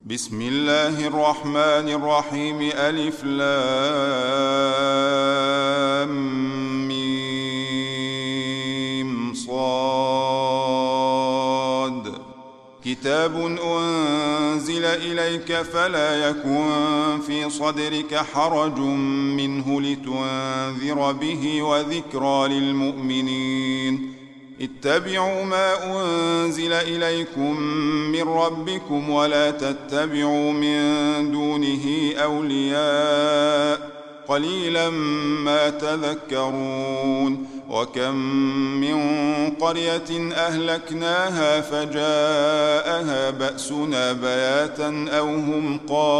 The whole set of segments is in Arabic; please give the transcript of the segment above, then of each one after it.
بسم الله الرحمن الرحيم. ألف لام ميم صاد. كتاب أنزل إليك فلا يكن في صدرك حرج منه لتنذر به وذكرى للمؤمنين. اتبعوا ما أنزل إليكم من ربكم ولا تتبعوا من دونه أولياء قليلا ما تذكرون. وكم من قرية أهلكناها فجاءها بأسنا بياتا أو هم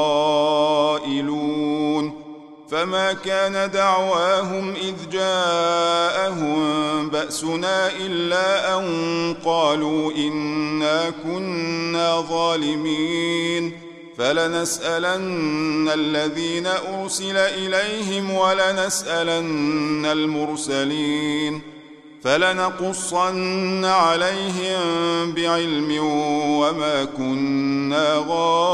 قائلون. فما كان دعواهم إذ جاءهم بأسنا إلا أن قالوا إنا كنا ظالمين. فلنسألن الذين أرسل إليهم ولنسألن المرسلين. فلنقصن عليهم بعلم وما كنا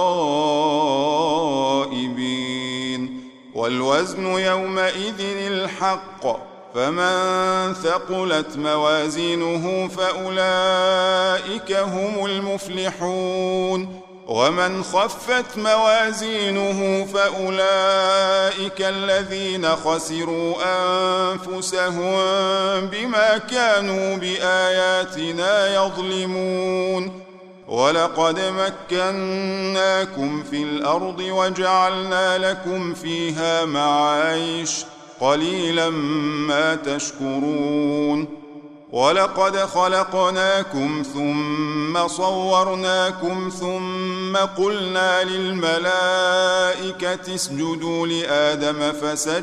غائبين. والوزن يومئذ الحق. فمن ثقلت موازينه فأولئك هم المفلحون. ومن خفت موازينه فأولئك الذين خسروا أنفسهم بما كانوا بآياتنا يظلمون. ولقد مكناكم في الأرض وجعلنا لكم فيها معايش قليلا ما تشكرون. ولقد خلقناكم ثم صورناكم ثم قلنا للملائكة اسجدوا لآدم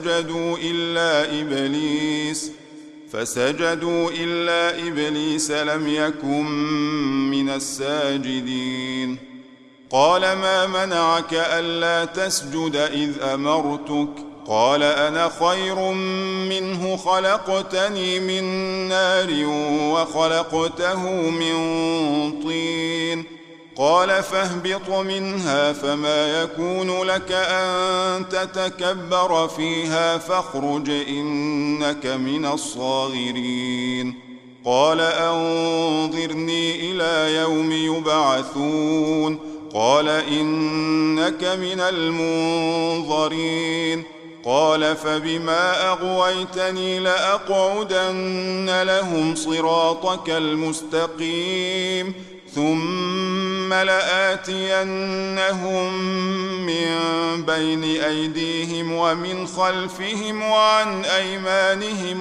فسجدوا إلا إبليس لم يكن من الساجدين. قال ما منعك ألا تسجد إذ أمرتك؟ قال أنا خير منه خلقتني من نار وخلقته من طين. قال فاهبط منها فما يكون لك أن تتكبر فيها فاخرج إنك من الصاغرين. قال أنظرني إلى يوم يبعثون. قال إنك من المنظرين. قال فبما أغويتني لأقعدن لهم صراطك المستقيم ثم لآتينهم من بين أيديهم ومن خلفهم وعن أيمانهم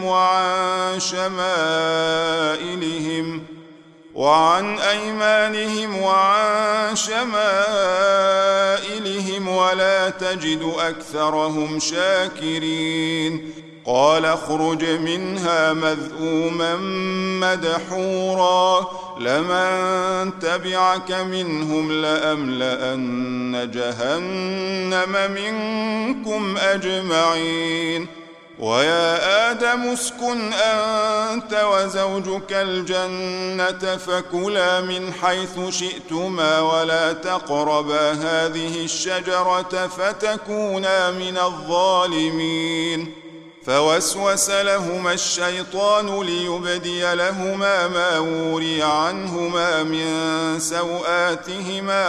وعن شمائلهم ولا تجد أكثرهم شاكرين. قال اخرج منها مذءوما مدحورا لمن تبعك منهم لأملأن جهنم منكم أجمعين. ويا آدم اسكن أنت وزوجك الجنة فكلا من حيث شئتما ولا تقربا هذه الشجرة فتكونا من الظالمين. فوسوس لهما الشيطان ليبدي لهما ما وري عنهما من سوآتهما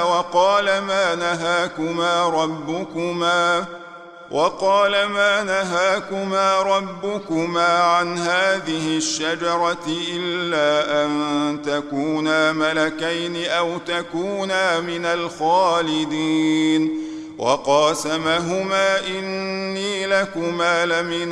وقال ما نهاكما ربكما عن هذه الشجرة إلا أن تكونا ملكين أو تكونا من الخالدين. وقاسمهما إني لكما لمن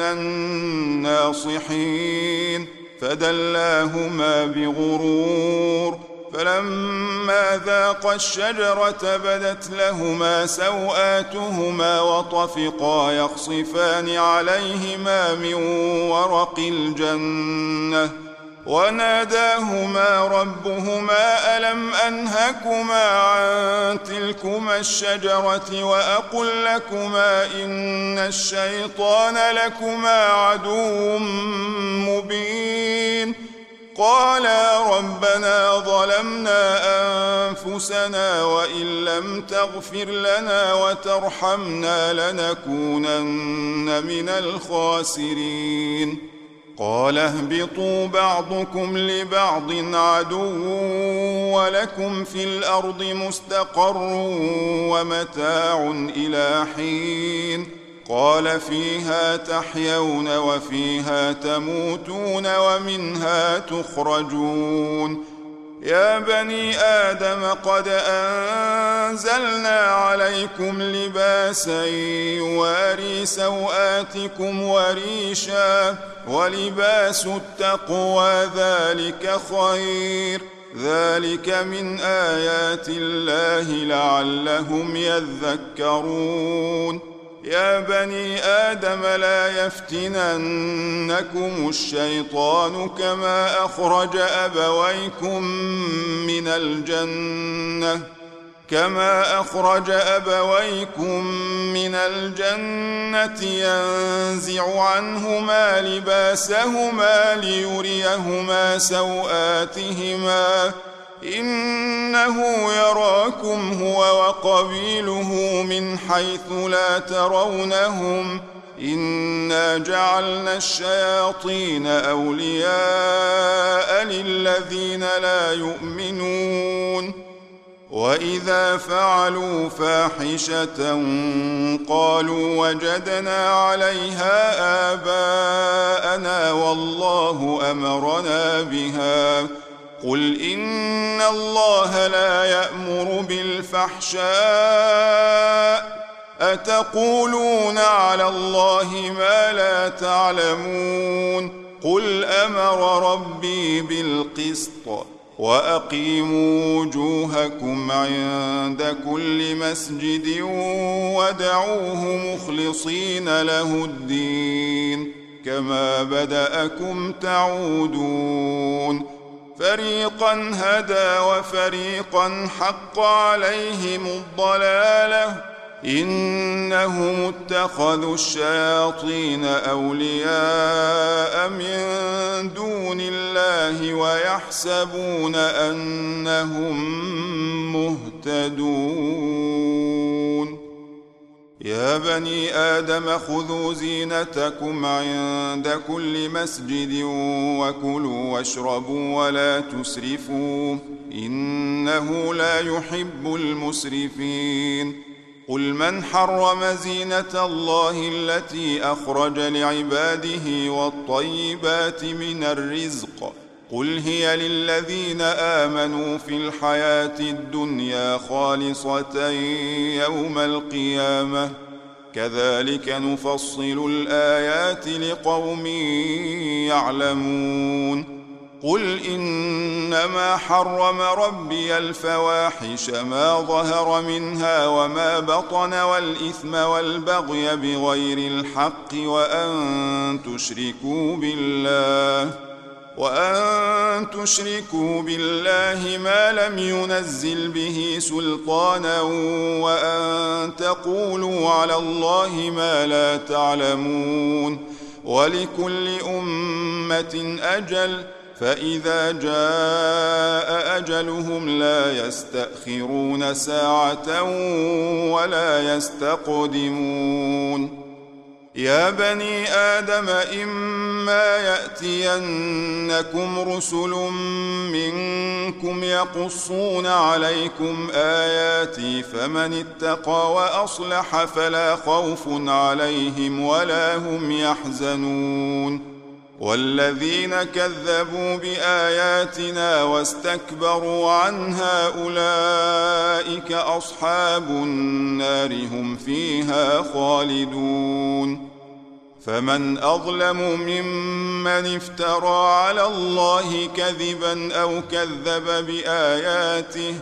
الناصحين. فدلاهما بغرور. فلما ذاقا الشجرة بدت لهما سوآتهما وطفقا يخصفان عليهما من ورق الجنة. وناداهما ربهما ألم أنهكما عن تلكما الشجرة وأقل لكما إن الشيطان لكما عدو مبين. قالا ربنا ظلمنا أنفسنا وإن لم تغفر لنا وترحمنا لنكونن من الخاسرين قال اهبطوا بعضكم لبعض عدو ولكم في الأرض مستقر ومتاع إلى حين قال فيها تحيون وفيها تموتون ومنها تخرجون يا بني آدم قد أنزلنا عليكم لباسا يواري سوآتكم وريشا ولباس التقوى ذلك خير ذلك من آيات الله لعلهم يذكرون يا بني آدم لا يفتننكم الشيطان كما أخرج أبويكم من الجنة ينزع عنهما لباسهما ليريهما سوآتهما إنه يراكم هو وقبيله من حيث لا ترونهم إنا جعلنا الشياطين أولياء للذين لا يؤمنون وإذا فعلوا فاحشة قالوا وجدنا عليها آباءنا والله أمرنا بها قل إن الله لا يأمر بالفحشاء أتقولون على الله ما لا تعلمون قل أمر ربي بالقسط وأقيموا وجوهكم عند كل مسجد ودعوه مخلصين له الدين كما بدأكم تعودون فريقا هدى وفريقا حق عليهم الضلالة إنهم اتخذوا الشياطين أولياء من دون الله ويحسبون أنهم مهتدون يا بني آدم خذوا زينتكم عند كل مسجد وكلوا واشربوا ولا تسرفوا إنه لا يحب المسرفين قل من حرم زينة الله التي أخرج لعباده والطيبات من الرزق قل هي للذين آمنوا في الحياة الدنيا خالصة يوم القيامة كذلك نفصل الآيات لقوم يعلمون قل إنما حرم ربي الفواحش ما ظهر منها وما بطن والإثم والبغي بغير الحق وأن تشركوا بالله ما لم ينزل به سلطانا وأن تقولوا على الله ما لا تعلمون ولكل أمة أجل فإذا جاء أجلهم لا يستأخرون ساعة ولا يستقدمون يا بني آدم إما يأتينكم رسل منكم يقصون عليكم آياتي فمن اتقى وأصلح فلا خوف عليهم ولا هم يحزنون والذين كذبوا بآياتنا واستكبروا عنها أولئك أصحاب النار هم فيها خالدون فمن أظلم ممن افترى على الله كذبا أو كذب بآياته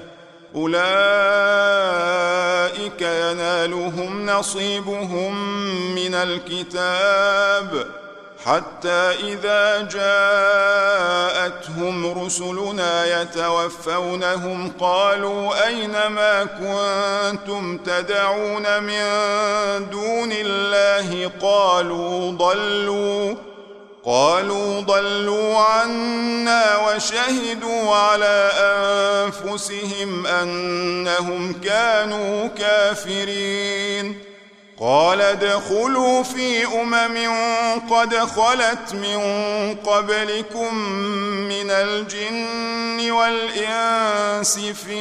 أولئك ينالهم نصيبهم من الكتاب حتى إذا جاءتهم رسلنا يتوفونهم قالوا أين ما كنتم تدعون من دون الله قالوا ضلوا عنا وشهدوا على أنفسهم أنهم كانوا كافرين. قال ادخلوا في قد خلت من قبلكم من الجن والإنس في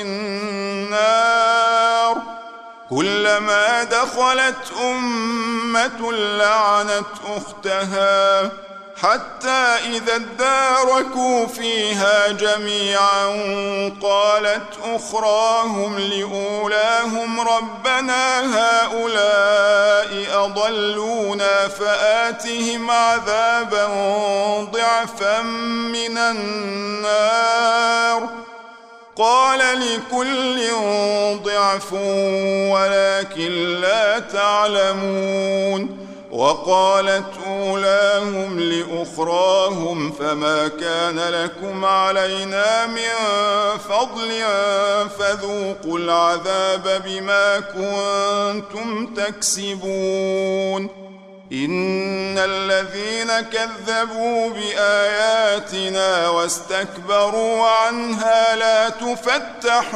النار كلما دخلت أمة لعنت أختها حتى إذا اداركوا فيها جميعا قالت أخراهم لأولاهم ربنا هؤلاء أضلونا فآتهم عذابا ضعفا من النار قال لكل ضعف ولكن لا تعلمون. وقالت أولاهم لأخراهم فما كان لكم علينا من فضل فذوقوا العذاب بما كنتم تكسبون. إن الذين كذبوا بآياتنا واستكبروا عنها لا تفتح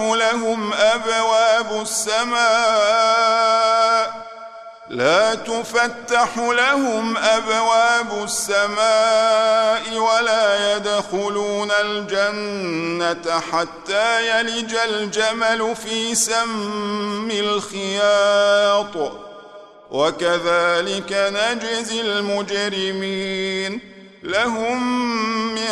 لهم أبواب السماء ولا يدخلون الجنة حتى يلج الجمل في سم الخياط وكذلك نجزي المجرمين. لهم من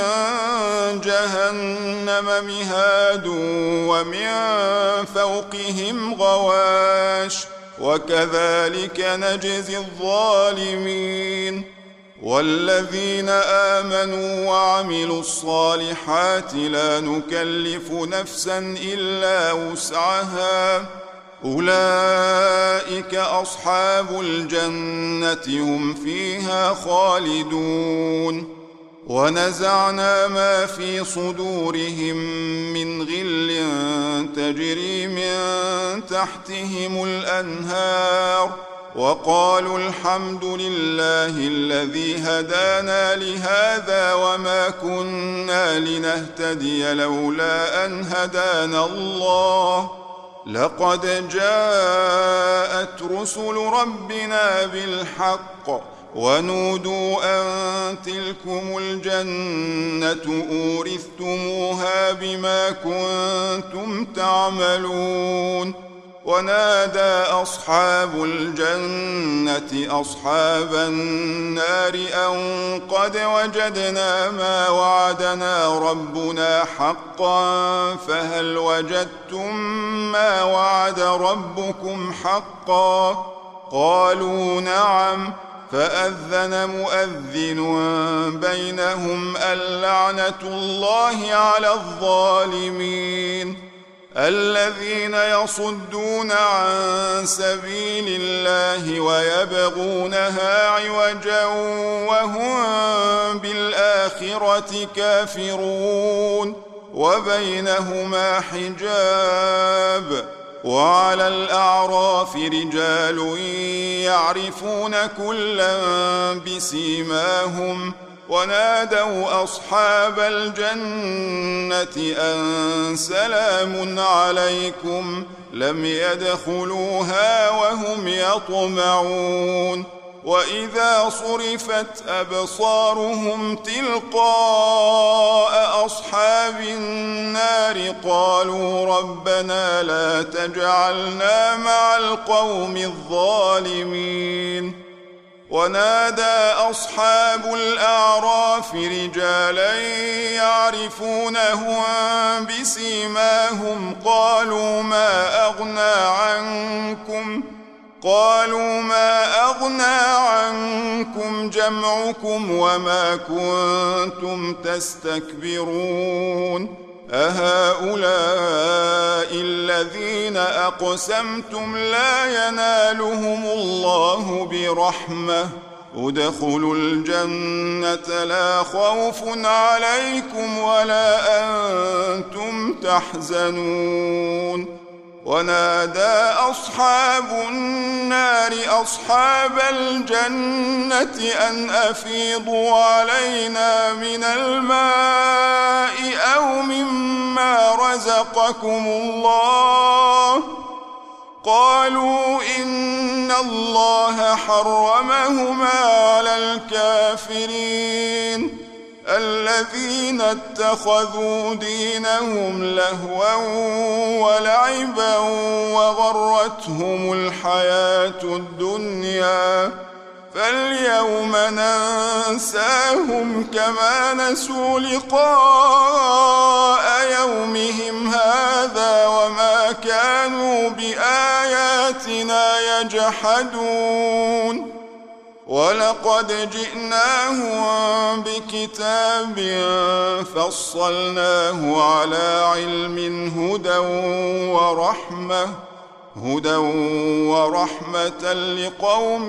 جهنم مهاد ومن فوقهم غواش وكذلك نجزي الظالمين. والذين آمنوا وعملوا الصالحات لا نكلف نفسا إلا وسعها أولئك أصحاب الجنة هم فيها خالدون. ونزعنا ما في صدورهم من غل تجري من تحتهم الأنهار وقالوا الحمد لله الذي هدانا لهذا وما كنا لنهتدي لولا أن هدانا الله لقد جاءت رسل ربنا بالحق ونودوا أن تلكم الجنة أورثتموها بما كنتم تعملون. ونادى أصحاب الجنة أصحاب النار أن قد وجدنا ما وعدنا ربنا حقا فهل وجدتم ما وعد ربكم حقا قالوا نعم فأذن مؤذن بينهم اللعنة الله على الظالمين. الذين يصدون عن سبيل الله ويبغونها عوجا وهم بالآخرة كافرون وبينهما حجاب. وعلى الأعراف رجال يعرفون كلا بسيماهم ونادوا أصحاب الجنة أن سلام عليكم لم يدخلوها وهم يطمعون. وإذا صرفت أبصارهم تلقاء أصحاب النار قالوا ربنا لا تجعلنا مع القوم الظالمين. ونادى أصحاب الأعراف رجالا يعرفونهم بسيماهم قالوا ما أغنى عنكم جمعكم وما كنتم تستكبرون أهؤلاء الذين أقسمتم لا ينالهم الله برحمة ادخلوا الجنة لا خوف عليكم ولا أنتم تحزنون. ونادى أصحاب النار أصحاب الجنة أن أفيضوا علينا من الماء أو مما رزقكم الله قالوا إن الله حرمهما على الكافرين الذين اتخذوا دينهم لهوا ولعبا وغرتهم الحياة الدنيا فاليوم ننساهم كما نسوا لقاء يومهم هذا وما كانوا بآياتنا يجحدون ولقد جئناهم بكتاب فصلناه على علم هدى ورحمة لقوم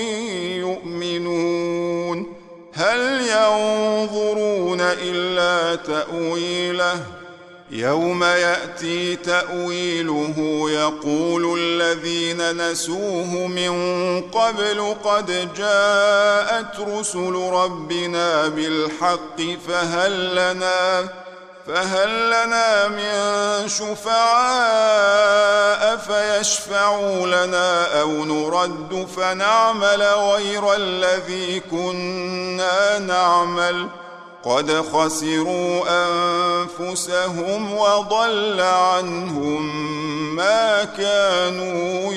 يؤمنون هل ينظرون إلا تأويله يوم يأتي تأويله يقول الذين نسوه من قبل قد جاءت رسل ربنا بالحق فهل لنا من شفعاء فيشفعوا لنا أو نرد فنعمل غير الذي كنا نعمل قد خسروا أنفسهم وضل عنهم ما كانوا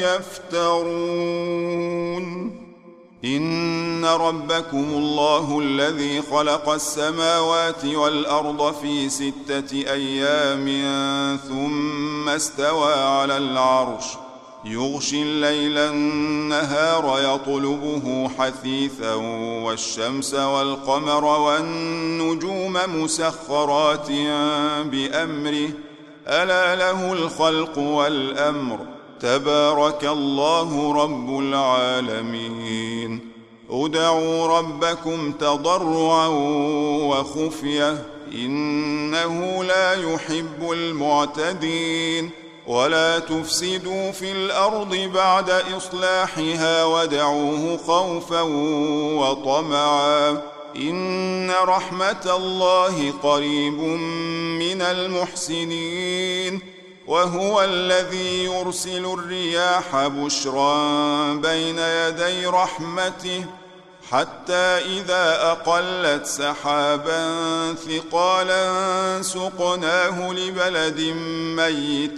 يفترون إن ربكم الله الذي خلق السماوات والأرض في 6 أيام ثم استوى على العرش يغشي الليل النهار يطلبه حثيثا والشمس والقمر والنجوم مسخرات بأمره ألا له الخلق والأمر تبارك الله رب العالمين ادعوا ربكم تضرعا وخفية إنه لا يحب المعتدين ولا تفسدوا في الأرض بعد إصلاحها ودعوه خوفا وطمعا إن رحمة الله قريب من المحسنين وهو الذي يرسل الرياح بشرا بين يدي رحمته حتى إذا أقلت سحابا ثقالا سقناه لبلد ميت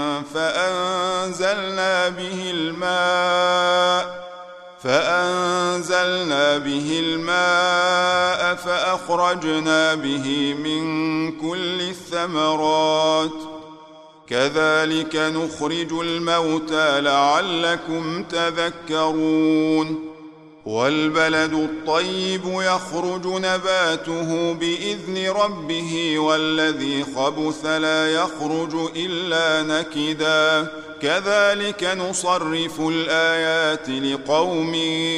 فأنزلنا به الماء فأخرجنا به من كل الثمرات كذلك نخرج الموتى لعلكم تذكرون والبلد الطيب يخرج نباته بإذن ربه والذي خبث لا يخرج إلا نكدا كذلك نصرف الآيات لقوم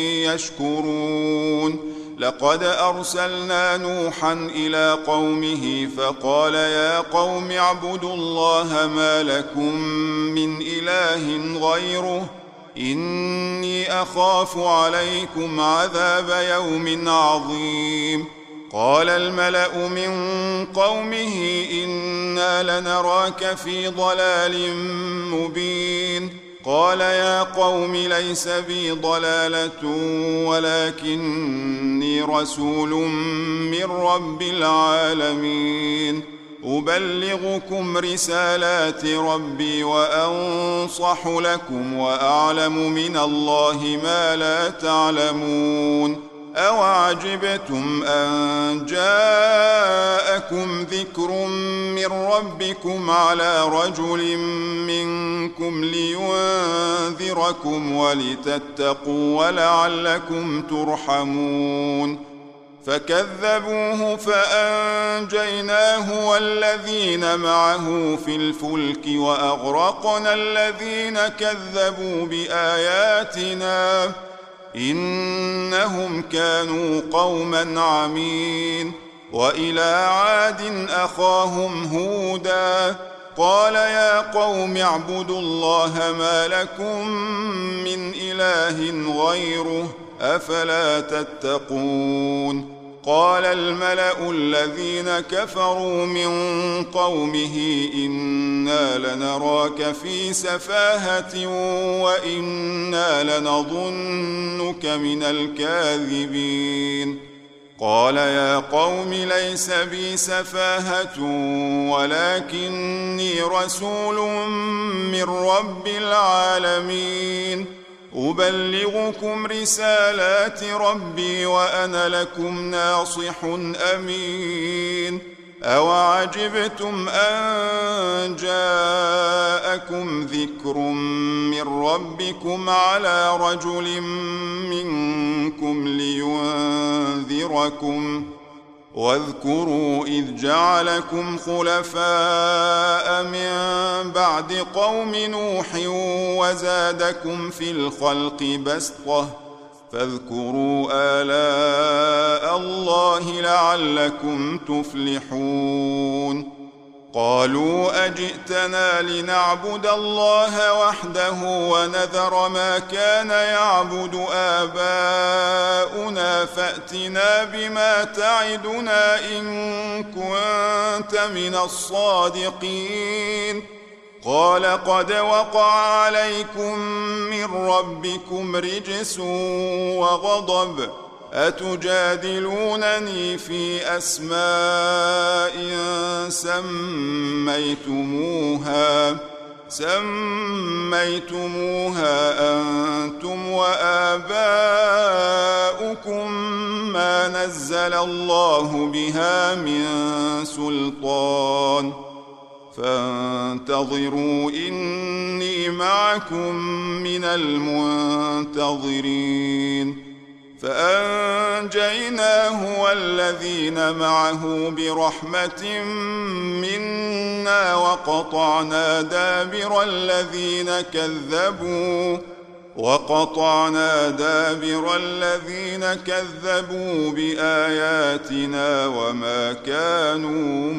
يشكرون لقد أرسلنا نوحا إلى قومه فقال يا قوم اعبدوا الله ما لكم من إله غيره إني أخاف عليكم عذاب يوم عظيم قال الملأ من قومه إنا لنراك في ضلال مبين قال يا قوم ليس بي ضلالة ولكني رسول من رب العالمين أبلغكم رسالات ربي وأنصح لكم وأعلم من الله ما لا تعلمون أوعجبتم أن جاءكم ذكر من ربكم على رجل منكم لينذركم ولتتقوا ولعلكم ترحمون فكذبوه فأنجيناه والذين معه في الفلك وأغرقنا الذين كذبوا بآياتنا إنهم كانوا قوما عمين وإلى عاد أخاهم هودا قال يا قوم اعبدوا الله ما لكم من إله غيره أفلا تتقون. قال الملأ الذين كفروا من قومه إنا لنراك في سفاهة وإنا لنظنك من الكاذبين. قال يا قوم ليس بي سفاهة ولكني رسول من رب العالمين أبلغكم رسالات ربي وأنا لكم ناصح أمين. أوعجبتم أن جاءكم ذكر من ربكم على رجل منكم لينذركم واذكروا إذ جعلكم خلفاء من بعد قوم نوح وزادكم في الخلق بسطة فاذكروا آلاء الله لعلكم تفلحون. قالوا أجئتنا لنعبد الله وحده ونذر ما كان يعبد آباؤنا فأتنا بما تعدنا إن كنت من الصادقين. قال قد وقع عليكم من ربكم رجس وغضب أتجادلونني في أسماء سميتموها أنتم وآباؤكم ما نزل الله بها من سلطان فانتظروا إني معكم من المنتظرين. فأنجيناه والذين معه برحمة منا وقطعنا دابر الذين كذبوا بآياتنا وما كانوا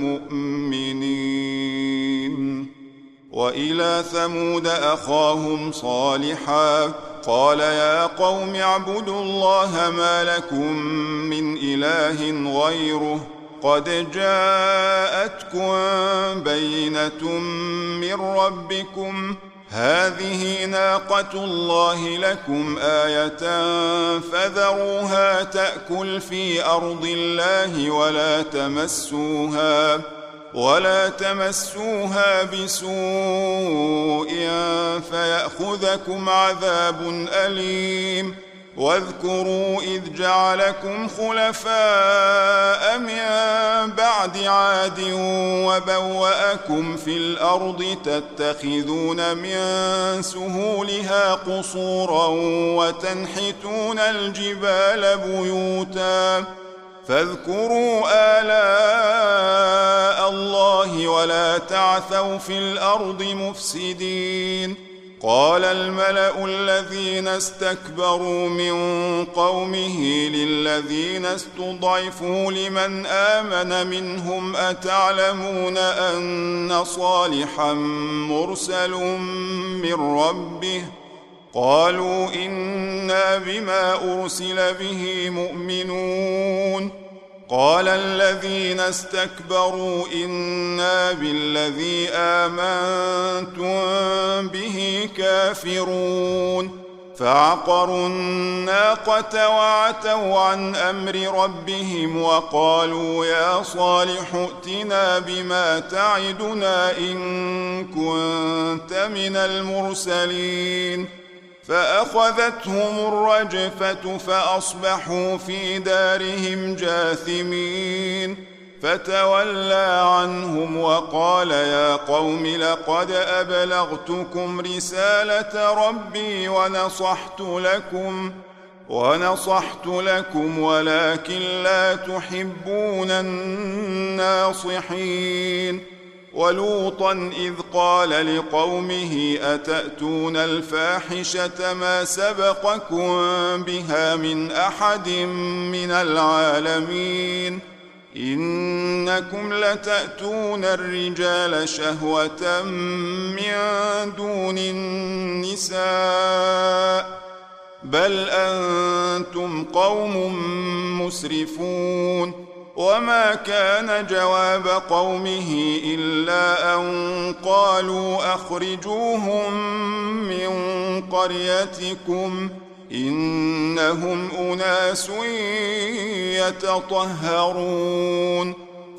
مؤمنين. وإلى ثمود أخاهم صالحا قال يا قوم اعبدوا الله ما لكم من إله غيره قد جاءتكم بينة من ربكم هذه ناقة الله لكم آية فذروها تأكل في أرض الله ولا تمسوها بسوء فيأخذكم عذاب أليم. واذكروا إذ جعلكم خلفاء من بعد عاد وبوأكم في الأرض تتخذون من سهولها قصورا وتنحتون الجبال بيوتا فاذكروا آلاء الله ولا تعثوا في الأرض مفسدين. قال الملأ الذين استكبروا من قومه للذين استضعفوا لمن آمن منهم أتعلمون أن صالحا مرسل من ربه قالوا إنا بما أرسل به مؤمنون. قال الذين استكبروا إنا بالذي آمنتم به كافرون. فعقروا الناقة وعتوا عن أمر ربهم وقالوا يا صالح ائتنا بما تعدنا إن كنت من المرسلين. فأخذتهم الرجفة فأصبحوا في دارهم جاثمين. فتولى عنهم وقال يا قوم لقد أبلغتكم رسالة ربي ونصحت لكم ولكن لا تحبون الناصحين. ولوطا إذ قال لقومه أتأتون الفاحشة ما سبقكم بها من أحد من العالمين إنكم لتأتون الرجال شهوة من دون النساء بل أنتم قوم مسرفون وما كان جواب قومه إلا أن قالوا أخرجوهم من قريتكم إنهم أناس يتطهرون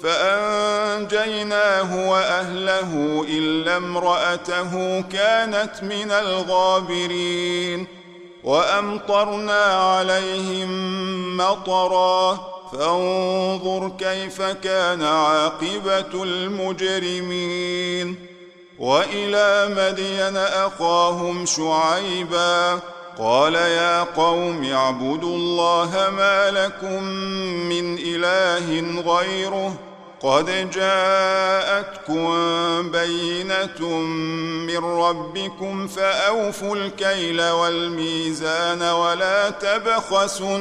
فأنجيناه وأهله إلا امرأته كانت من الغابرين وأمطرنا عليهم مطرا فانظر كيف كان عاقبة المجرمين وإلى مدين أخاهم شعيبا قال يا قوم اعبدوا الله ما لكم من إله غيره قد جاءتكم بينة من ربكم فأوفوا الكيل والميزان ولا تبخسوا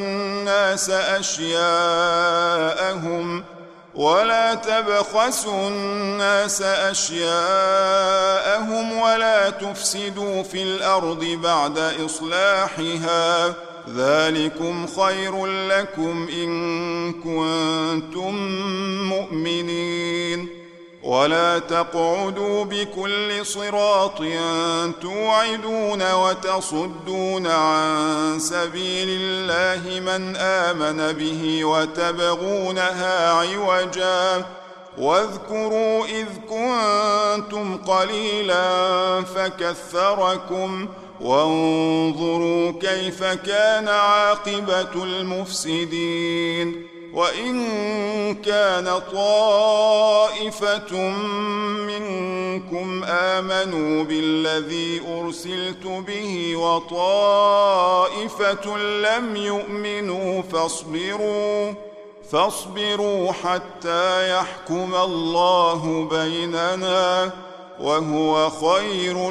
الناس أشياءهم ولا تفسدوا في الأرض بعد إصلاحها ذلكم خير لكم إن كنتم مؤمنين ولا تقعدوا بكل صراط توعدون وتصدون عن سبيل الله من آمن به وتبغونها عوجا واذكروا إذ كنتم قليلا فكثركم وانظروا كيف كان عاقبة المفسدين وإن كان طائفة منكم آمنوا بالذي أرسلت به وطائفة لم يؤمنوا فاصبروا حتى يحكم الله بيننا وهو خير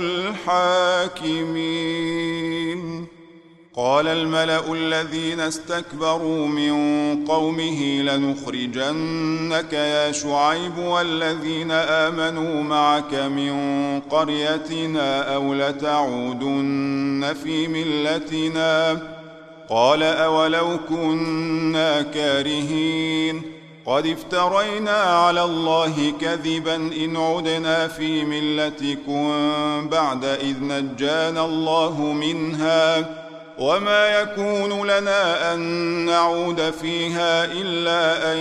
الحاكمين قال الملأ الذين استكبروا من قومه لنخرجنك يا شعيب والذين آمنوا معك من قريتنا أو لتعودن في ملتنا قال أولو كنا كارهين قد افترينا على الله كذبا إن عدنا في ملتكم بعد إذ نجانا الله منها وما يكون لنا أن نعود فيها إلا أن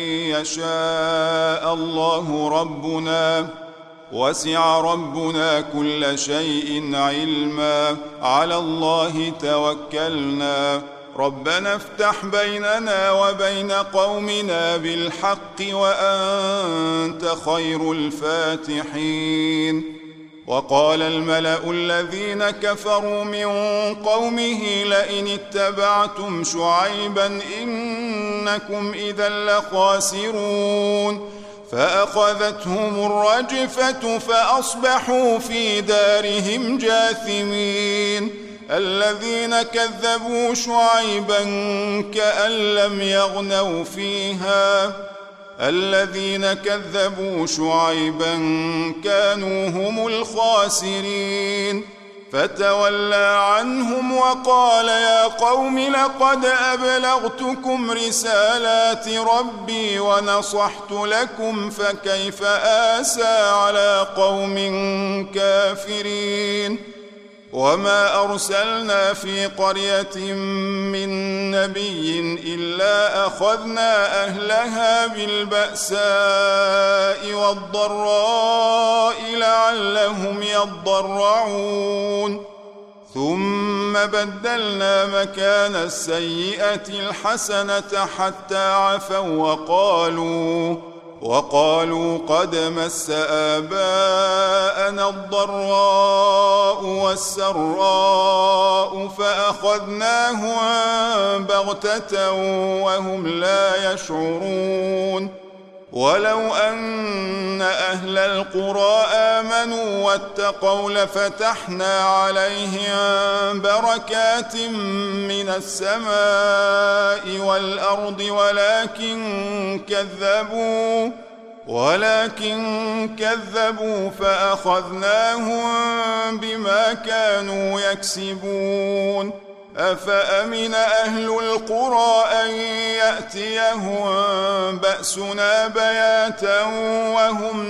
يشاء الله ربنا وسع ربنا كل شيء علما على الله توكلنا ربنا افتح بيننا وبين قومنا بالحق وأنت خير الفاتحين وقال الملأ الذين كفروا من قومه لئن اتبعتم شعيبا إنكم إذا لخاسرون فأخذتهم الرجفة فأصبحوا في دارهم جاثمين الذين كذبوا شعيبا كأن لم يغنوا فيها الذين كذبوا شعيبا كانوا هم الخاسرين فتولى عنهم وقال يا قوم لقد أبلغتكم رسالات ربي ونصحت لكم فكيف آسى على قوم كافرين وما أرسلنا في قرية من نبي إلا أخذنا أهلها بالبأساء والضراء لعلهم يضرعون ثم بدلنا مكان السيئة الحسنة حتى عفوا وقالوا قد مس آباءنا الضراء والسراء فأخذناهم بغتة وهم لا يشعرون ولو أن أهل القرى آمنوا واتقوا لفتحنا عليهم بركات من السماء والأرض ولكن كذبوا فأخذناهم بما كانوا يكسبون. أفأمن أهل القرى أن يأتيهم بأسنا بياتا وهم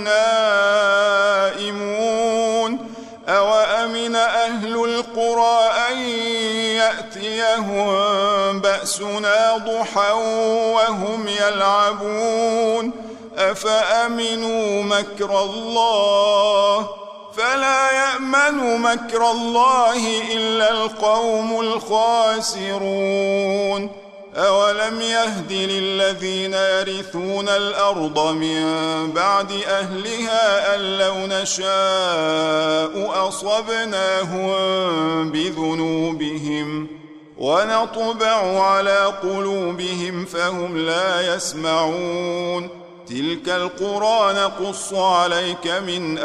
نائمون أوأمن أهل القرى أن يأتيهم بأسنا ضحى وهم يلعبون أفأمنوا مكر الله فلا يأمن مكر الله إلا القوم الخاسرون. أولم يهد للذين يرثون الأرض من بعد أهلها أن لو نشاء أصبناهم بذنوبهم ونطبع على قلوبهم فهم لا يسمعون. تلك القرى نقص عليك من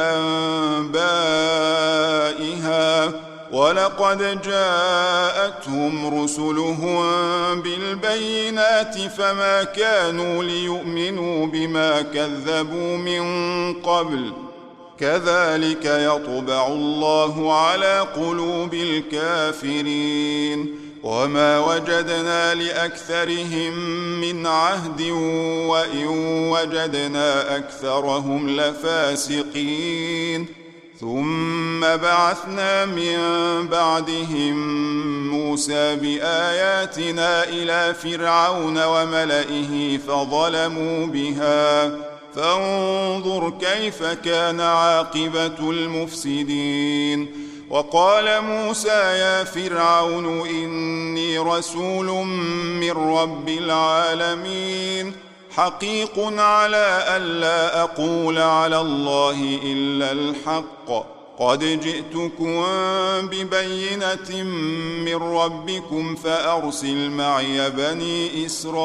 أنبائها ولقد جاءتهم رسلهم بالبينات فما كانوا ليؤمنوا بما كذبوا من قبل كذلك يطبع الله على قلوب الكافرين. وما وجدنا لأكثرهم من عهد وإن وجدنا أكثرهم لفاسقين. ثم بعثنا من بعدهم موسى بآياتنا إلى فرعون وملئه فظلموا بها فانظر كيف كان عاقبة المفسدين. وقال موسى يا فرعون إني رسول من رب العالمين حقيق على ألا أقول على الله إلا الحق قد جئتكم ببينة من ربكم فأرسل معي بني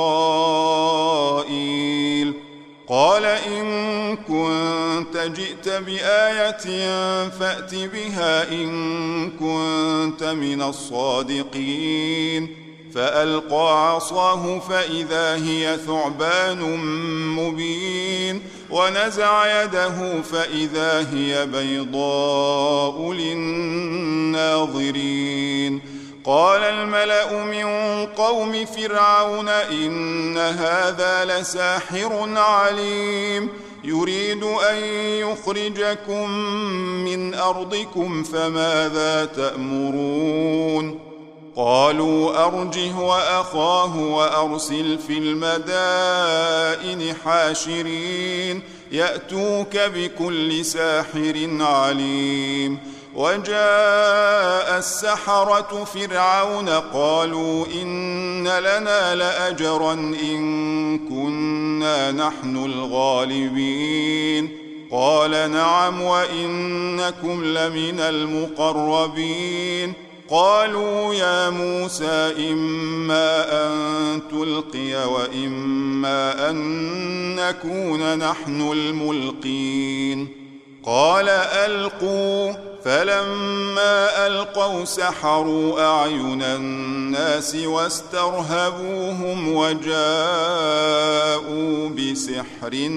إسرائيل. قال إن كنت جئت بآية فأت بها إن كنت من الصادقين. فألقى عصاه فإذا هي ثعبان مبين ونزع يده فإذا هي بيضاء للناظرين. قال الملأ من قوم فرعون إن هذا لساحر عليم يريد أن يخرجكم من أرضكم فماذا تأمرون؟ قالوا أرجه وأخاه وأرسل في المدائن حاشرين يأتوك بكل ساحر عليم. وجاء السحرة فرعون قالوا إن لنا لأجرا إن كنا نحن الغالبين. قال نعم وإنكم لمن المقربين. قالوا يا موسى إما أن تلقي وإما أن نكون نحن الملقين. قال ألقوا فلما ألقوا سحروا أعين الناس واسترهبوهم وجاءوا بسحر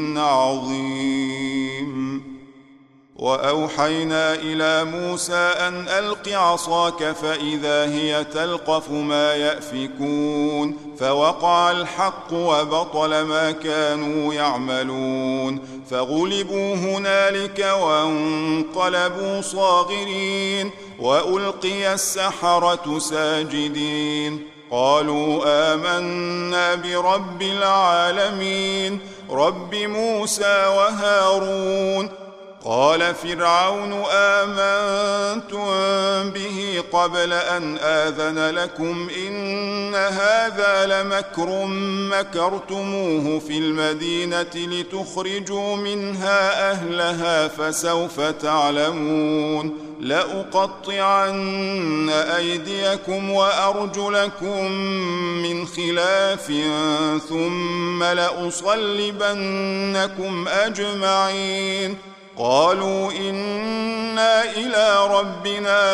عظيم. وأوحينا إلى موسى أن ألق عصاك فإذا هي تلقف ما يأفكون فوقع الحق وبطل ما كانوا يعملون فغلبوا هنالك وانقلبوا صاغرين وألقي السحرة ساجدين قالوا آمنا برب العالمين رب موسى وهارون. قال فرعون آمنتم به قبل أن آذن لكم إن هذا لمكر مكرتموه في المدينة لتخرجوا منها أهلها فسوف تعلمون. لأقطعن أيديكم وأرجلكم من خلاف ثم لأصلبنكم أجمعين قالوا إنا إلى ربنا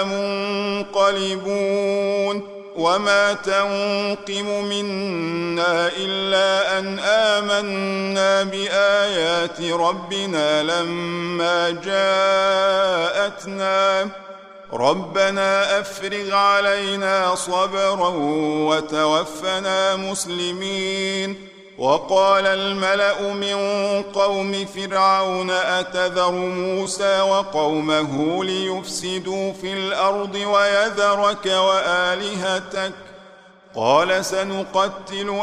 منقلبون وما تنقم منا إلا أن آمنا بآيات ربنا لما جاءتنا ربنا أفرغ علينا صبرا وتوفنا مسلمين وقال الملأ من قوم فرعون أتذر موسى وقومه ليفسدوا في الأرض ويذرك وآلهتك قال سنقتل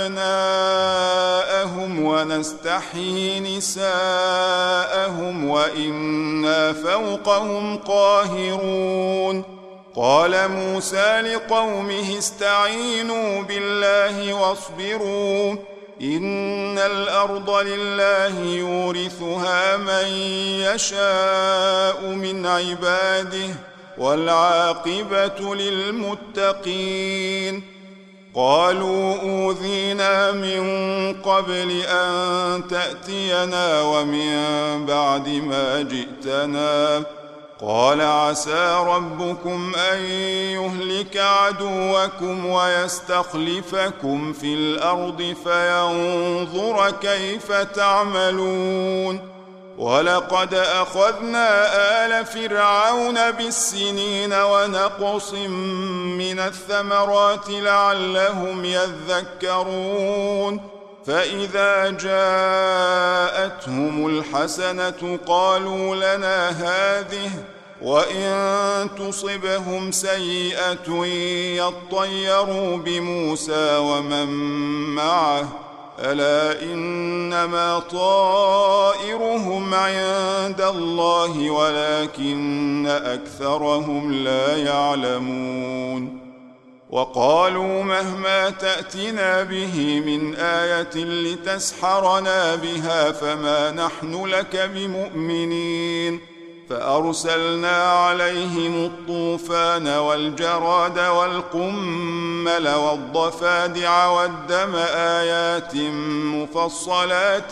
أبناءهم ونستحيي نساءهم وإنا فوقهم قاهرون قال موسى لقومه استعينوا بالله واصبروا إن الأرض لله يورثها من يشاء من عباده والعاقبة للمتقين قالوا أوذينا من قبل أن تأتينا ومن بعد ما جئتنا قال عسى ربكم أن يهلك عدوكم ويستخلفكم في الأرض فينظر كيف تعملون ولقد أخذنا آل فرعون بالسنين ونقص من الثمرات لعلهم يذكرون فإذا جاءتهم الحسنة قالوا لنا هذه وإن تصبهم سيئة يطيروا بموسى ومن معه ألا إنما طائرهم عند الله ولكن أكثرهم لا يعلمون وقالوا مهما تأتنا به من آية لتسحرنا بها فما نحن لك بمؤمنين فأرسلنا عليهم الطوفان والجراد والقمل والضفادع والدم آيات مفصلات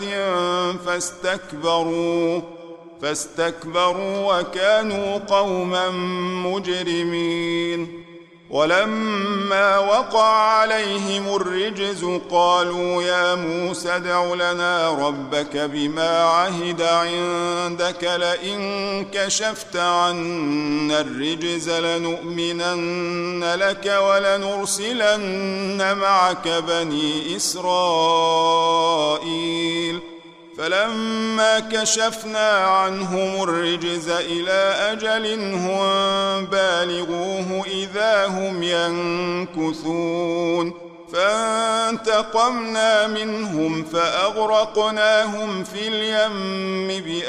فاستكبروا وكانوا قوما مجرمين ولما وقع عليهم الرجز قالوا يا موسى ادع لنا ربك بما عهد عندك لئن كشفت عنا الرجز لنؤمنن لك ولنرسلن معك بني إسرائيل فلما كشفنا عنهم الرجز إلى أجل هم بالغوه إذا هم ينكثون فانتقمنا منهم فأغرقناهم في اليم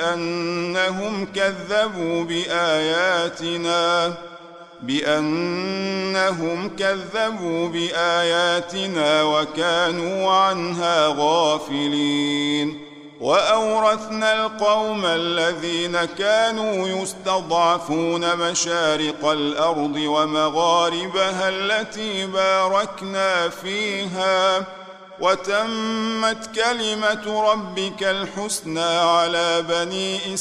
بأنهم كذبوا بآياتنا وكانوا عنها غافلين وأورثنا القوم الذين كانوا يستضعفون مشارق الأرض ومغاربها التي باركنا فيها وتمت كلمة ربك الحسنى على بني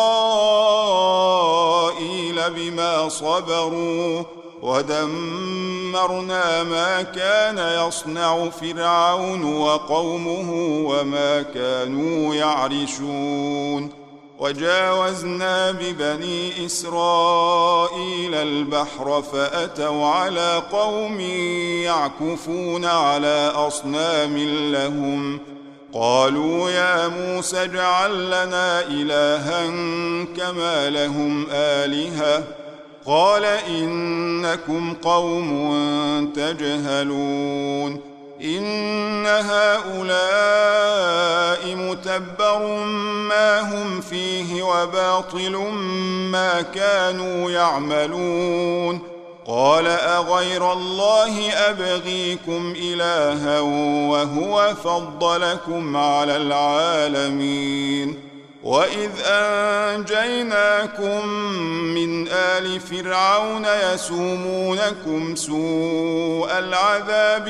إسرائيل بما صبروا ودمرنا ما كان يصنع فرعون وقومه وما كانوا يعرشون وجاوزنا ببني إسرائيل البحر فأتوا على قوم يعكفون على أصنام لهم قالوا يا موسى اجعل لنا إلها كما لهم آلهة قال إنكم قوم تجهلون إن هؤلاء متبر ما هم فيه وباطل ما كانوا يعملون قال أغير الله أبغيكم إلها وهو فضلكم على العالمين وإذ أنجيناكم من آل فرعون يسومونكم سوء العذاب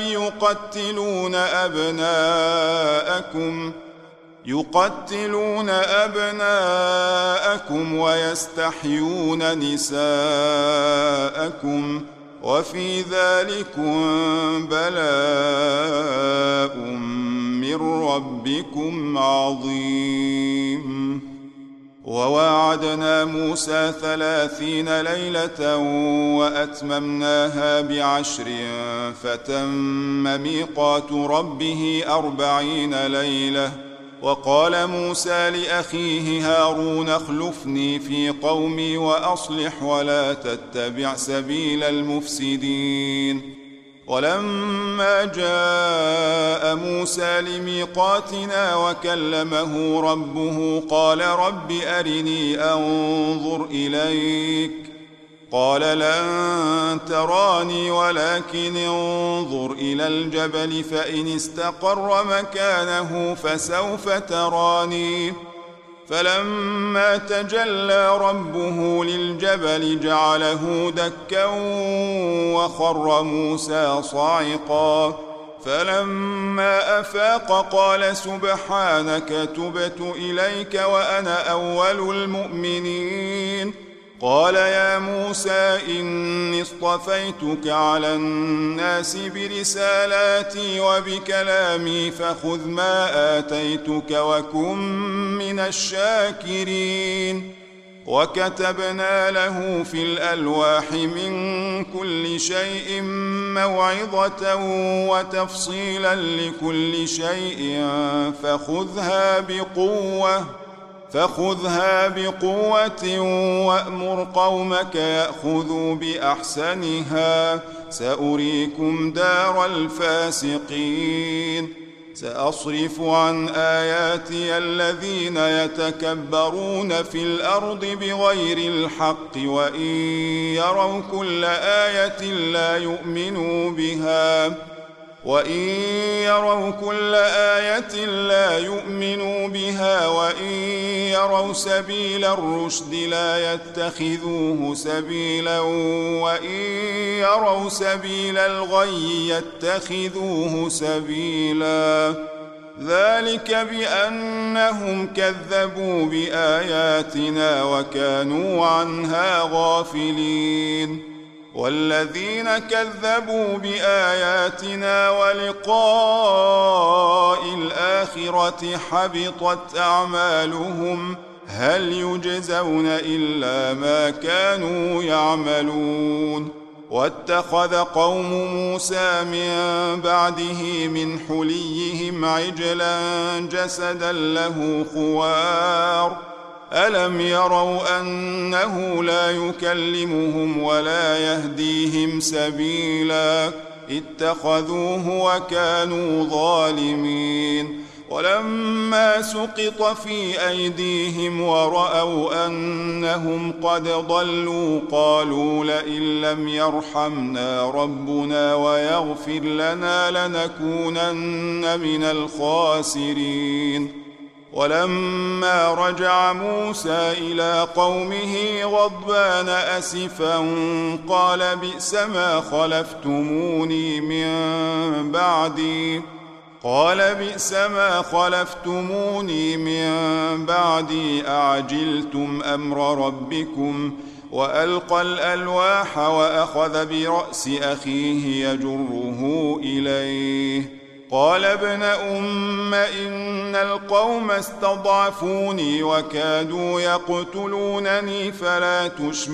يقتلون أبناءكم ويستحيون نساءكم وفي ذلكم بلاء من ربكم عظيم. وواعدنا موسى 30 ليلة وأتممناها ب10 فتم ميقات ربه 40 ليلة. وقال موسى لأخيه هارون اخلفني في قومي وأصلح ولا تتبع سبيل المفسدين. ولما جاء موسى لميقاتنا وكلمه ربه قال رب أرني أنظر إليك قال لن تراني ولكن انظر إلى الجبل فإن استقر مكانه فسوف تراني. فلما تجلى ربه للجبل جعله دكا وخر موسى صاعقا. فلما أفاق قال سبحانك تبت إليك وأنا أول المؤمنين. قال يا موسى إني اصطفيتك على الناس برسالاتي وبكلامي فخذ ما آتيتك وكن من الشاكرين. وكتبنا له في الألواح من كل شيء موعظة وتفصيلا لكل شيء فخذها بقوة وأمر قومك يأخذوا بأحسنها سأريكم دار الفاسقين. سأصرف عن آياتي الذين يتكبرون في الأرض بغير الحق وإن يروا كل آية لا يؤمنوا بها وإن يروا سبيل الرشد لا يتخذوه سبيلا وإن يروا سبيل الغي يتخذوه سبيلا. ذلك بأنهم كذبوا بآياتنا وكانوا عنها غافلين. والذين كذبوا بآياتنا ولقاء الآخرة حبطت أعمالهم هل يجزون إلا ما كانوا يعملون. واتخذ قوم موسى من بعده من حليهم عجلا جسدا له خوار ألم يروا أنه لا يكلمهم ولا يهديهم سبيلا اتخذوه وكانوا ظالمين. ولما سقط في أيديهم ورأوا أنهم قد ضلوا قالوا لئن لم يرحمنا ربنا ويغفر لنا لنكونن من الخاسرين. ولما رجع موسى إلى قومه غضبان أسفا قال بئس ما خلفتموني من بعدي أعجلتم أمر ربكم. وألقى الألواح وأخذ برأس أخيه يجره إليه قال ابن أم إن القوم استضعفوني وكادوا يقتلونني فلا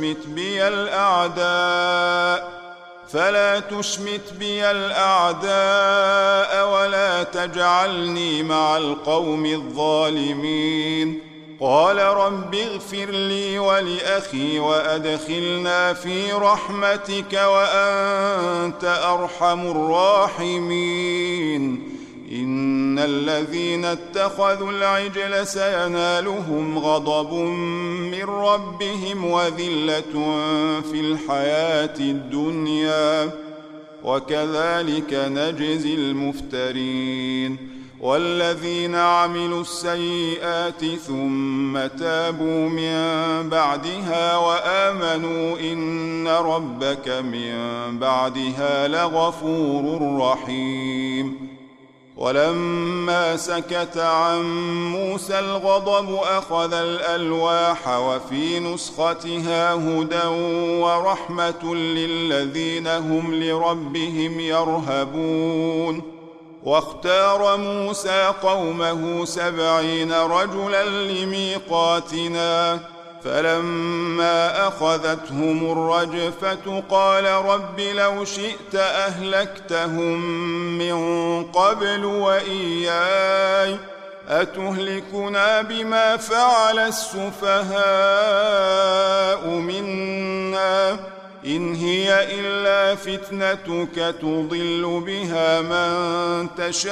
تشمت بي الأعداء ولا تجعلني مع القوم الظالمين. قال رب اغفر لي ولأخي وأدخلنا في رحمتك وأنت أرحم الراحمين. إن الذين اتخذوا العجل سينالهم غضب من ربهم وذلة في الحياة الدنيا وكذلك نجزي المفترين. والذين عملوا السيئات ثم تابوا من بعدها وآمنوا إن ربك من بعدها لغفور رحيم. ولما سكت عن موسى الغضب أخذ الألواح وفي نسختها هدى ورحمة للذين هم لربهم يرهبون. واختار موسى قومه 70 رجلا لميقاتنا فلما أخذتهم الرجفة قال رب لو شئت أهلكتهم من قبل وإياي أتهلكنا بما فعل السفهاء منا إن هي إلا فتنتك تضل بها من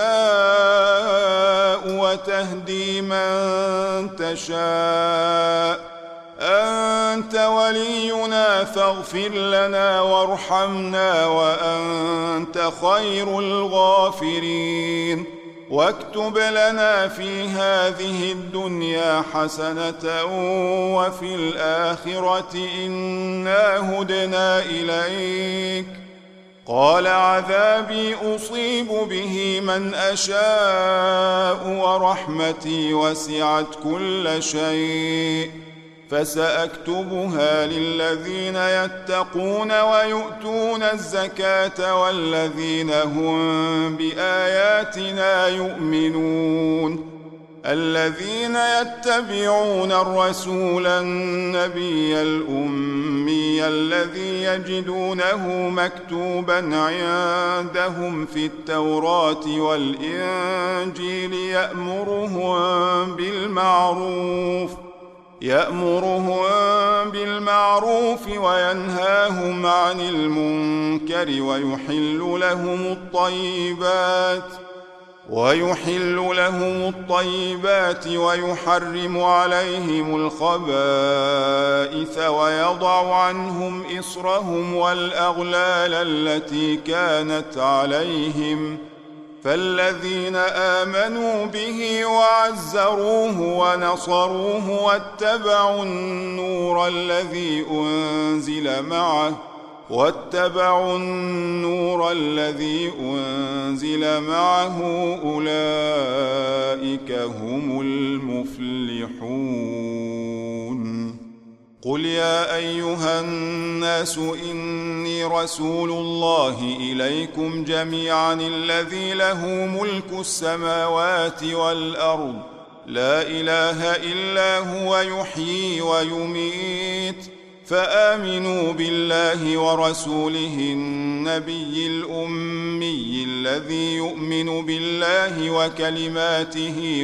تشاء وتهدي من تشاء أنت ولينا فاغفر لنا وارحمنا وأنت خير الغافرين. واكتب لنا في هذه الدنيا حسنة وفي الآخرة إنا هدنا إليك. قال عذابي أصيب به من أشاء ورحمتي وسعت كل شيء فسأكتبها للذين يتقون ويؤتون الزكاة والذين هم بآياتنا يؤمنون. الذين يتبعون الرسول النبي الأمي الذي يجدونه مكتوبا عندهم في التوراة والإنجيل يأمرهم بالمعروف وينهاهم عن المنكر ويحل لهم الطيبات ويحرم عليهم الخبائث ويضع عنهم إصرهم والأغلال التي كانت عليهم. فالذين آمنوا به وعزروه ونصروه واتبعوا النور الذي أنزل معه أولئك هم المفلحون. قل يا أيها الناس إني رسول الله إليكم جميعا الذي له ملك السماوات والأرض لا إله إلا هو يحيي ويميت فآمنوا بالله ورسوله النبي الأمي الذي يؤمن بالله وكلماته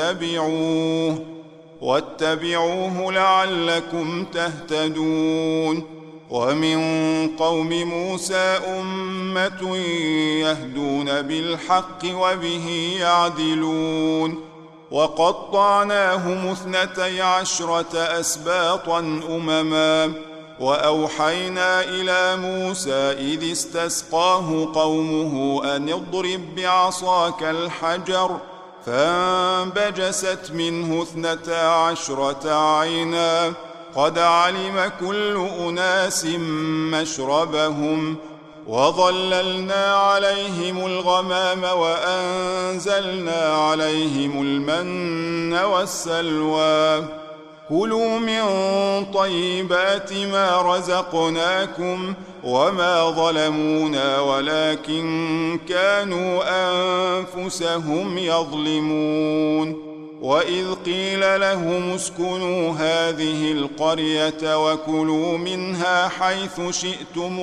واتبعوه لعلكم تهتدون. ومن قوم موسى أمة يهدون بالحق وبه يعدلون. وقطعناهم 12 أسباطا أمما وأوحينا إلى موسى إذ استسقاه قومه أن اضرب بعصاك الحجر فانبجست منه 12 عينا قد علم كل أناس مشربهم وظللنا عليهم الغمام وأنزلنا عليهم المن والسلوى كلوا من طيبات ما رزقناكم وما ظلمونا ولكن كانوا أنفسهم يظلمون. وإذ قيل لهم اسكنوا هذه القرية وكلوا منها حيث شئتم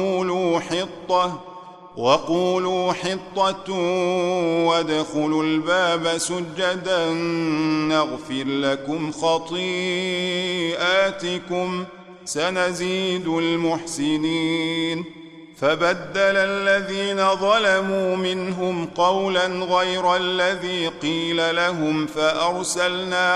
وقولوا حطة وادخلوا الباب سجدا نغفر لكم خطيئاتكم سنزيد المحسنين. فبدل الذين ظلموا منهم قولا غير الذي قيل لهم فأرسلنا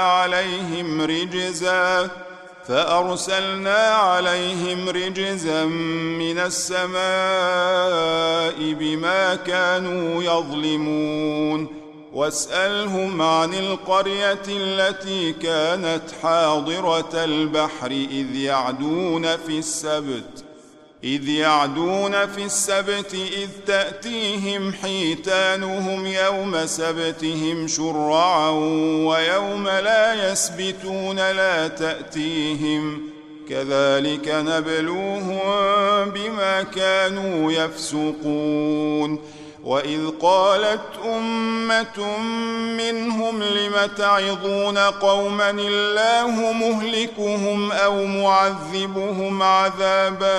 عليهم رجزا من السماء بما كانوا يظلمون. واسألهم عن القرية التي كانت حاضرة البحر إذ يعدون في السبت إذ تأتيهم حيتانهم يوم سبتهم شرعا ويوم لا يسبتون لا تأتيهم كذلك نبلوهم بما كانوا يفسقون وإذ قالت أمة منهم لم تعظون قوما الله مهلكهم أو معذبهم عذابا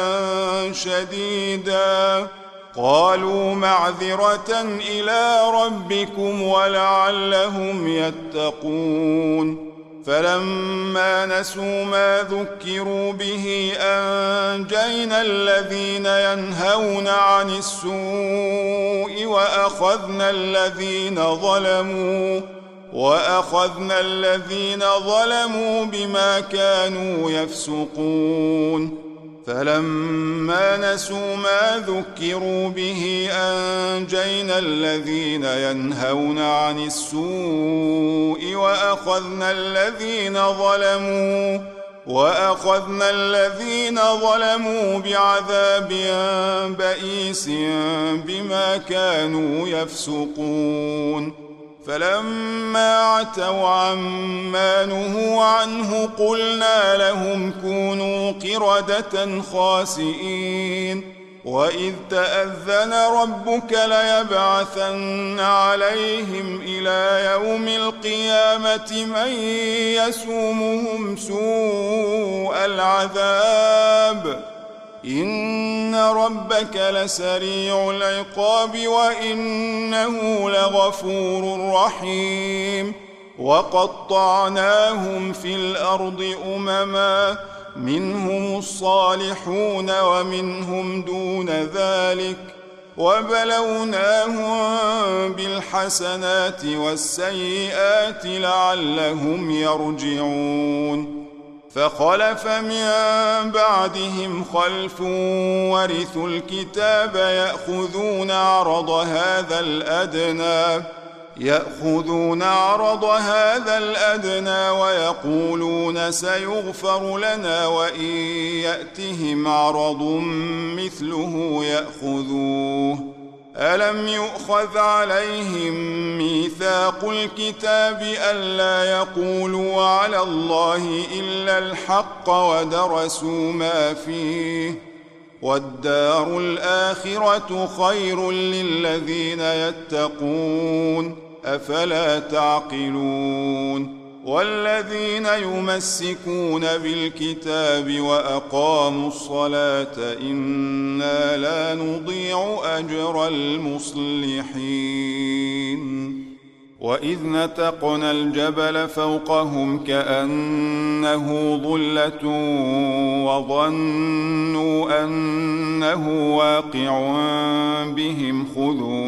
شديدا قالوا معذرة إلى ربكم ولعلهم يتقون فلما نسوا ما ذكروا به أنجينا الذين ينهون عن السوء وأخذنا الذين ظلموا بما كانوا يفسقون فلما نسوا ما ذكروا به أنجينا الذين ينهون عن السوء وأخذنا الذين ظلموا بعذاب بئيس بما كانوا يفسقون فلما عتوا عما نهوا عنه قلنا لهم كونوا قردة خاسئين وإذ تأذن ربك ليبعثن عليهم إلى يوم القيامة من يسومهم سوء العذاب إن ربك لسريع العقاب وإنه لغفور رحيم وقطعناهم في الأرض أمما منهم الصالحون ومنهم دون ذلك وبلوناهم بالحسنات والسيئات لعلهم يرجعون فخلف من بعدهم خلف ورثوا الكتاب يأخذون عرض هذا الأدنى ويقولون سيغفر لنا وإن يأتهم عرض مثله يأخذوه ألم يؤخذ عليهم ميثاق الكتاب ألا يقولوا على الله إلا الحق ودرسوا ما فيه والدار الآخرة خير للذين يتقون أفلا تعقلون والذين يمسكون بالكتاب وأقاموا الصلاة إنا لا نضيع أجر المصلحين وإذ نتقنا الجبل فوقهم كأنه ظلة وظنوا أنه واقع بهم خذوا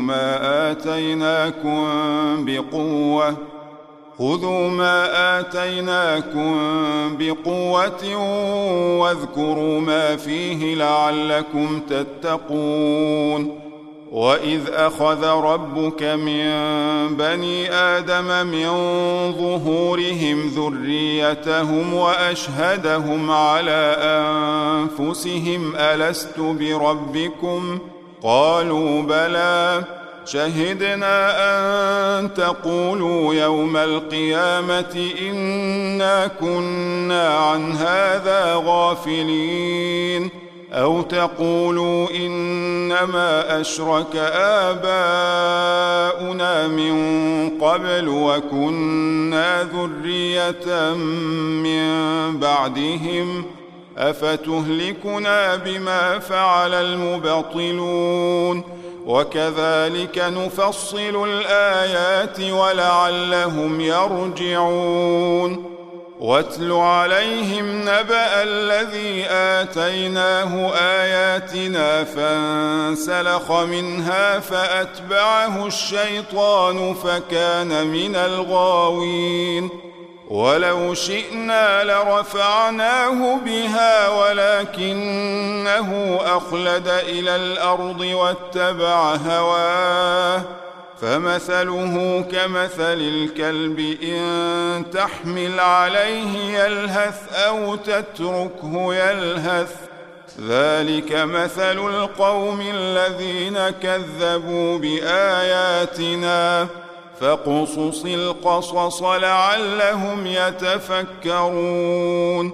ما آتيناكم بقوة واذكروا ما فيه لعلكم تتقون وإذ أخذ ربك من بني آدم من ظهورهم ذريتهم وأشهدهم على أنفسهم ألست بربكم قالوا بلى شهدنا أن تقولوا يوم القيامة إنا كنا عن هذا غافلين أو تقولوا إنما أشرك آباؤنا من قبل وكنا ذرية من بعدهم أفتهلكنا بما فعل المبطلون وكذلك نفصل الآيات ولعلهم يرجعون واتل عليهم نبأ الذي آتيناه آياتنا فانسلخ منها فأتبعه الشيطان فكان من الغاوين ولو شئنا لرفعناه بها ولكنه أخلد إلى الأرض واتبع هواه فمثله كمثل الكلب إن تحمل عليه يلهث أو تتركه يلهث ذلك مثل القوم الذين كذبوا بآياتنا فاقصص القصص لعلهم يتفكرون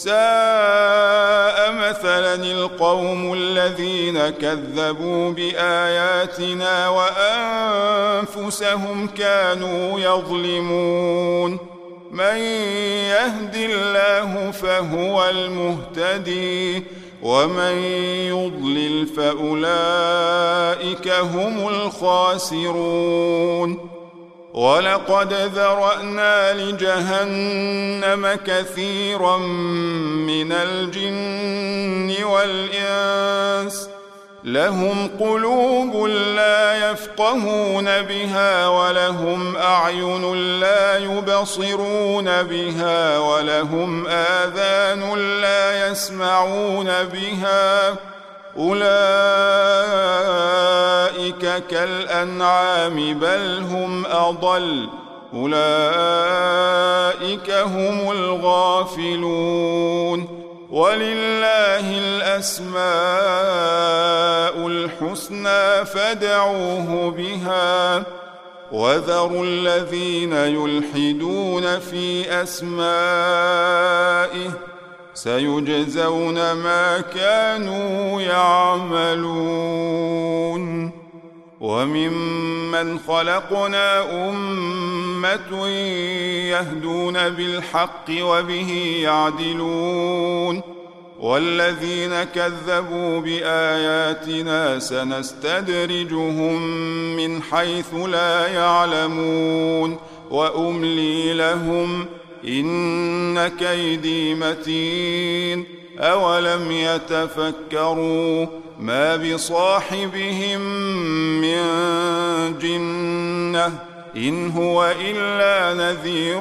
ساء مثلا القوم الذين كذبوا بآياتنا وأنفسهم كانوا يظلمون من يهد الله فهو المهتدي ومن يضلل فأولئك هم الخاسرون ولقد ذرأنا لجهنم كثيرا من الجن والإنس لهم قلوب لا يفقهون بها ولهم أعين لا يبصرون بها ولهم آذان لا يسمعون بها أولئك كالأنعام بل هم أضل أولئك هم الغافلون ولله الأسماء الحسنى فادعوه بها وذروا الذين يلحدون في أسمائه سيجزون ما كانوا يعملون وممن خلقنا أمة يهدون بالحق وبه يعدلون والذين كذبوا بآياتنا سنستدرجهم من حيث لا يعلمون وأملي لهم إن كيدي متين أولم يتفكروا ما بصاحبهم من جنة إن هو إلا نذير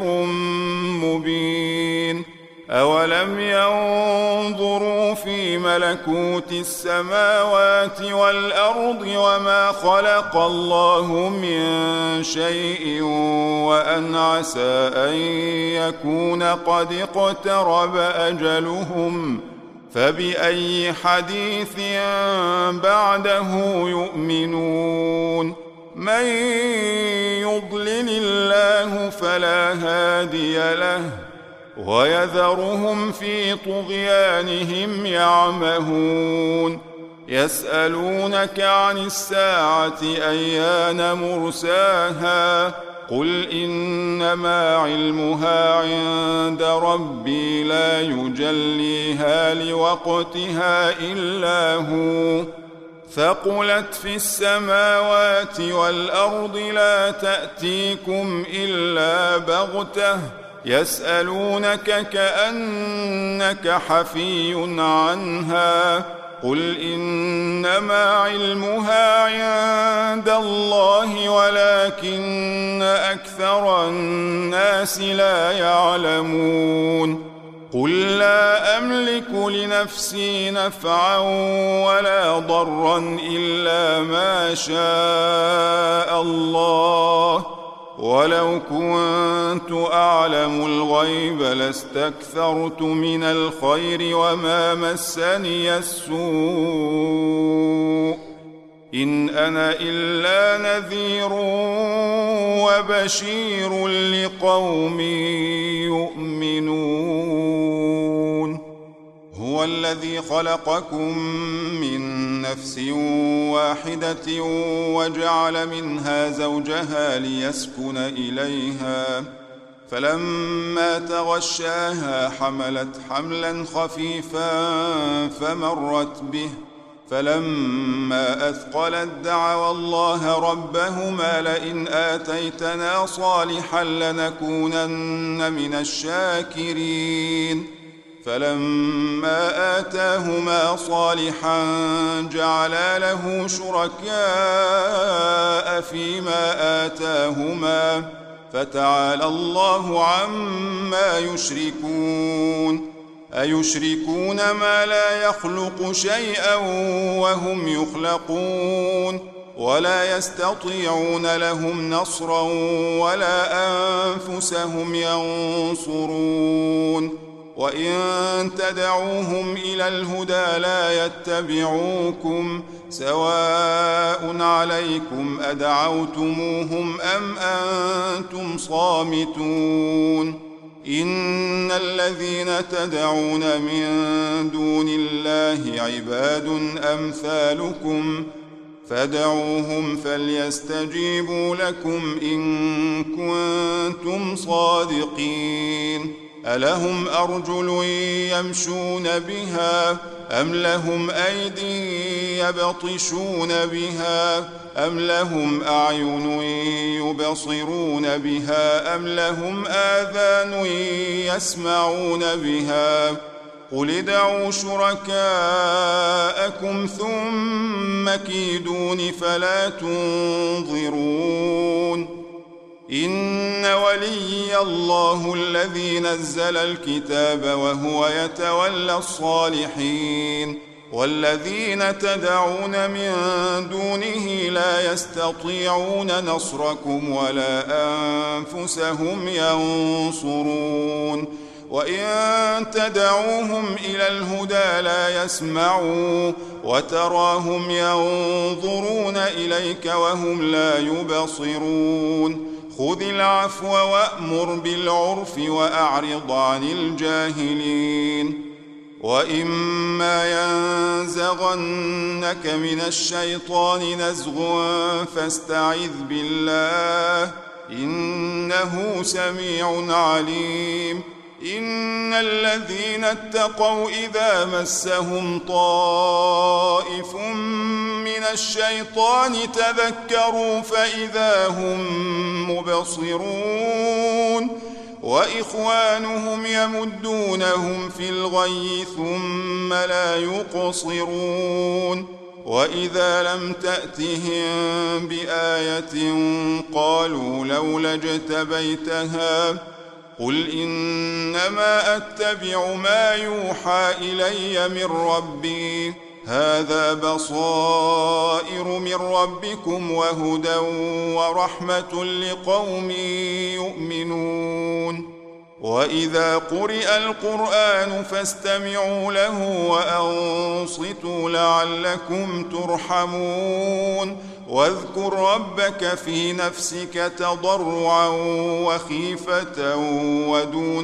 مبين أولم ينظروا في ملكوت السماوات والأرض وما خلق الله من شيء وأن عسى أن يكون قد اقترب أجلهم فبأي حديث بعده يؤمنون من يضلل الله فلا هادي له ويذرهم في طغيانهم يعمهون يسألونك عن الساعة أيان مرساها قل إنما علمها عند ربي لا يجليها لوقتها إلا هو ثقلت في السماوات والأرض لا تأتيكم إلا بغتة يسألونك كأنك حفي عنها قل إنما علمها عند الله ولكن أكثر الناس لا يعلمون قل لا أملك لنفسي نفعا ولا ضرا إلا ما شاء الله ولو كنت أعلم الغيب لاستكثرت من الخير وما مسني السوء إن أنا إلا نذير وبشير لقوم يؤمنون هو الذي خلقكم من نفس واحدة وجعل منها زوجها ليسكن إليها فلما تغشاها حملت حملا خفيفا فمرت به فلما أثقلت دعوا الله ربهما لئن آتيتنا صالحا لنكونن من الشاكرين فلما آتاهما صالحا جعلا له شركاء فيما آتاهما فتعالى الله عما يشركون أيشركون ما لا يخلق شيئا وهم يخلقون ولا يستطيعون لهم نصرا ولا أنفسهم ينصرون وإن تدعوهم إلى الهدى لا يتبعوكم سواء عليكم أدعوتموهم أم أنتم صامتون إن الذين تدعون من دون الله عباد أمثالكم فادعوهم فليستجيبوا لكم إن كنتم صادقين ألهم أرجل يمشون بها أم لهم أيدي يبطشون بها أم لهم أعين يبصرون بها أم لهم آذان يسمعون بها قل ادعوا شركاءكم ثم كيدون فلا تنظرون إن وليي الله الذي نزل الكتاب وهو يتولى الصالحين والذين تدعون من دونه لا يستطيعون نصركم ولا أنفسهم ينصرون وإن تدعوهم إلى الهدى لا يسمعوا وتراهم ينظرون إليك وهم لا يبصرون خذ العفو وأمر بالعرف وأعرض عن الجاهلين وإما ينزغنك من الشيطان نزغ فاستعذ بالله إنه سميع عليم إن الذين اتقوا إذا مسهم طائف من الشيطان تذكروا فإذا هم مبصرون وإخوانهم يمدونهم في الغي ثم لا يقصرون وإذا لم تأتهم بآية قالوا لولا اجتبيتها قل إنما أتبع ما يوحى إلي من ربي هذا بصائر من ربكم وهدى ورحمة لقوم يؤمنون وإذا قرئ القرآن فاستمعوا له وأنصتوا لعلكم ترحمون واذكر ربك في نفسك تضرعا وخيفة ودون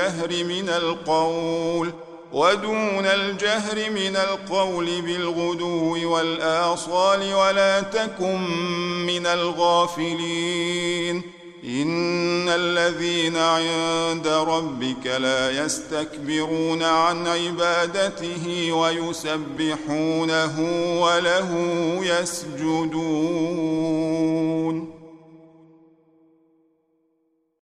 الجهر من القول بالغدو والآصال ولا تكن من الغافلين إن الذين عند ربك لا يستكبرون عن عبادته ويسبحونه وله يسجدون